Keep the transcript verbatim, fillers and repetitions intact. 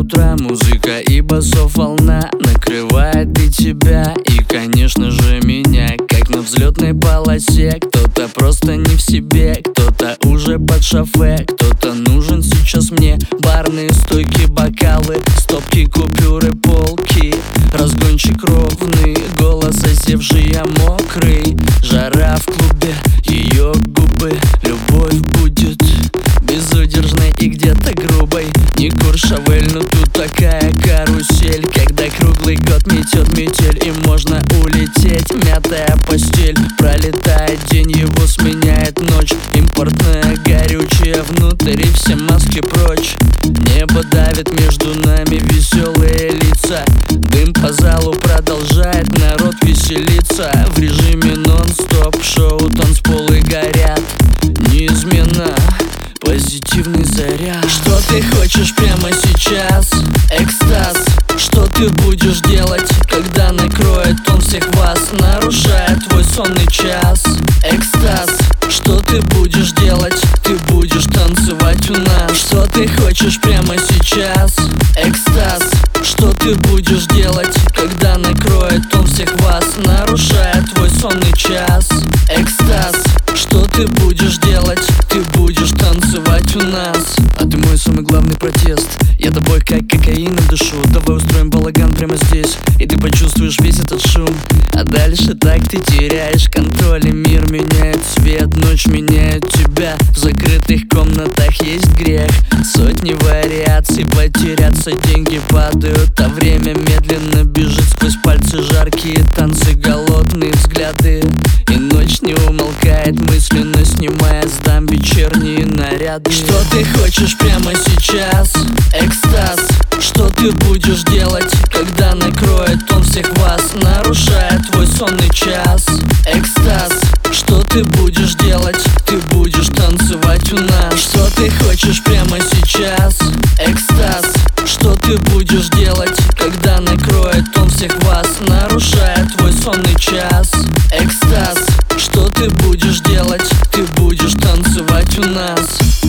утра музыка и басов волна накрывает и тебя, и, конечно же, меня. Как на взлетной полосе, кто-то просто не в себе, кто-то уже под шофе, кто-то нужен сейчас мне. Барные стойки, бокалы, стопки, купюры, полки. Разгончик ровный, голос осевший, я мокрый. Жара в клубе, ее губы, любовь будет безудержной и где-то грубой. Не Куршавель, но тут такая карусель, когда круглый год метет метель и можно улететь. Мятая постель, пролетает день, его сменяет ночь. Импортное горючее внутрь и все маски прочь. Небо давит между нами, веселые лица. Дым по залу продолжает народ веселиться. В режиме нон-стоп шоу танцполы горят. Неизменно позитивный заряд. Что ты хочешь прямо сейчас? Экстаз. Что ты будешь делать, когда накроет он всех вас, нарушая твой сонный час? Экстаз. Что ты будешь делать? Ты будешь танцевать у нас. Что ты хочешь прямо сейчас? Экстаз. Что ты будешь делать, когда накроет он всех вас, нарушая твой сонный час? Экстаз. Что ты будешь делать? Ты будешь танцевать у нас. А ты мой самый главный протест. Я тобой как кокаином дышу. Давай устроим балаган прямо здесь, и ты почувствуешь весь этот шум. А дальше так ты теряешь контроль, и мир меняет цвет. Ночь меняет тебя. В закрытых комнатах есть грех. Сотни вариаций, потеряться, деньги падают, а время медленно бежит сквозь пальцы. Жаркие танцы, голодные взгляды, и ночь не умолкает, мысленно снимая с дам вечерние наряды. Что ты хочешь прямо сейчас? Экстаз. Что ты будешь делать, когда накроет он всех вас, нарушая твой сонный час? Экстаз. Что ты будешь делать? Ты будешь танцевать у нас. Что ты хочешь прямо сейчас? Экстаз. Что ты будешь делать, когда накроет он всех вас, нарушая твой сонный час? Экстаз. Что ты будешь делать? Ты будешь танцевать у нас.